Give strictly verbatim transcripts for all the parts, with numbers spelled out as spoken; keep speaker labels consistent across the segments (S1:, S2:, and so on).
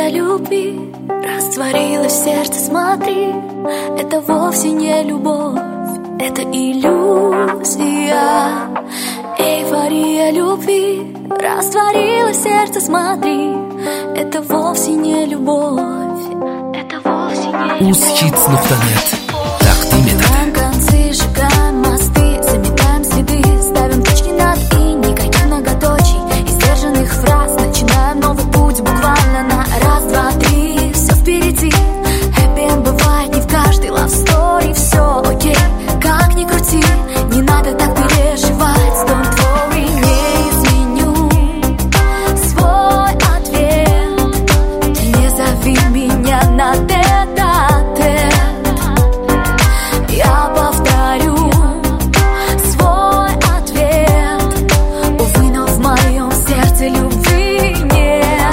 S1: Эйфория любви растворилась в сердце, смотри. Это вовсе не любовь, это иллюзия. Эйфория любви растворилась в сердце, смотри. Это вовсе не любовь, это вовсе не любовь.
S2: Узхитс нуqta нет. Тaqdim etadi.
S1: Концы, сжигаем мосты, заметаем следы, ставим точки над «и», никаких многоточий и сдержанных фраз. Начинаем новый путь буквально на раз, два, три. Все впереди, хэппи-энд бывает не в каждой love story. Все окей, как ни крути, не надо так переживать. Don't worry, не изменю свой ответ. Ты не зови меня на тет-а-тет. Я повторю свой ответ. Увы, но в моем сердце любви нет.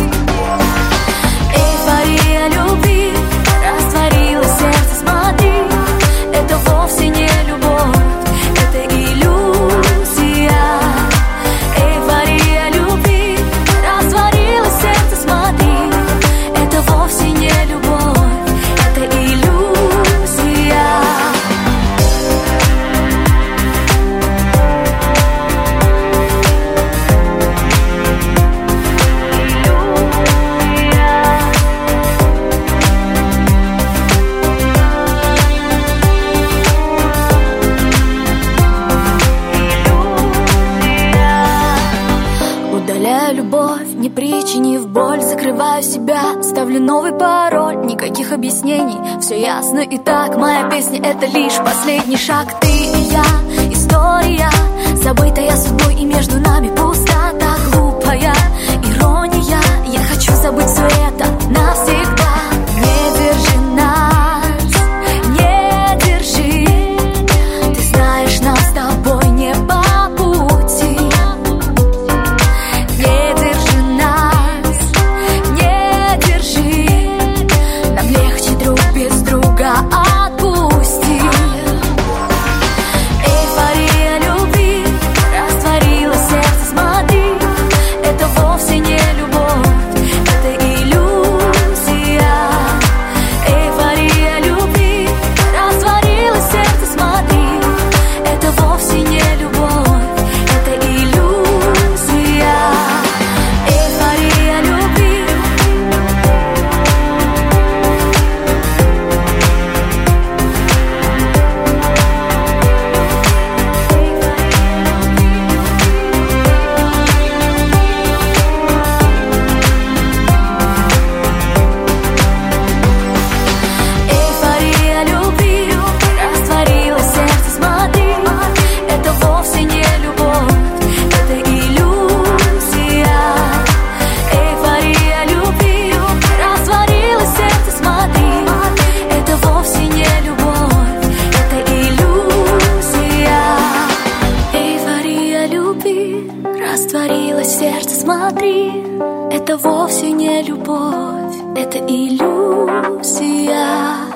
S1: Эйфория любви растворилась в сердце, смотри. Это вовсе не любовь, это иллюзия. Эйфория любви растворилась в сердце, смотри. Это вовсе не любовь, это иллюзия. Удаляю любовь, не причинив боль, закрываю себя, ставлю новый пароль, никаких объяснений, все ясно и так. Моя песня — это лишь последний шаг. Ты и я, история, забытая судьбой, и между нами пустота глупая ирония. Я хочу забыть все это навсегда. Не держи нас, не держи. Ты знаешь, нам с тобой не по пути. Не держи нас, не держи. Нам легче друг без друга, отпусти. Эйфория любви растворилась в сердце, смотри. Это вовсе не любовь, это иллюзия. Эйфория любви растворилась в сердце, смотри. Это вовсе не любовь, это иллюзия. Эйфория любви. Эйфория любви растворилась в сердце, смотри. Это вовсе не любовь, это иллюзия. Эйфория любви растворилась в сердце, смотри. Это вовсе не любовь, это иллюзия. Эйфория любви растворилась в сердце, смотри. Это вовсе не любовь, это иллюзия.